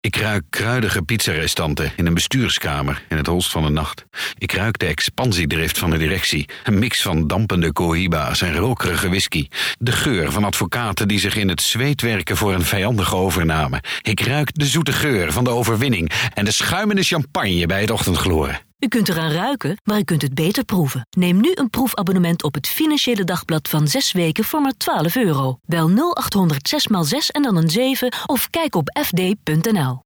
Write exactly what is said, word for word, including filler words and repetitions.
Ik ruik kruidige pizzarestanten in een bestuurskamer in het holst van de nacht. Ik ruik de expansiedrift van de directie. Een mix van dampende cohiba's en rokerige whisky. De geur van advocaten die zich in het zweet werken voor een vijandige overname. Ik ruik de zoete geur van de overwinning en de schuimende champagne bij het ochtendgloren. U kunt eraan ruiken, maar u kunt het beter proeven. Neem nu een proefabonnement op het Financiële Dagblad van zes weken voor maar twaalf euro. Bel nul acht honderd zes maal zes en dan een zeven of kijk op f d punt n l.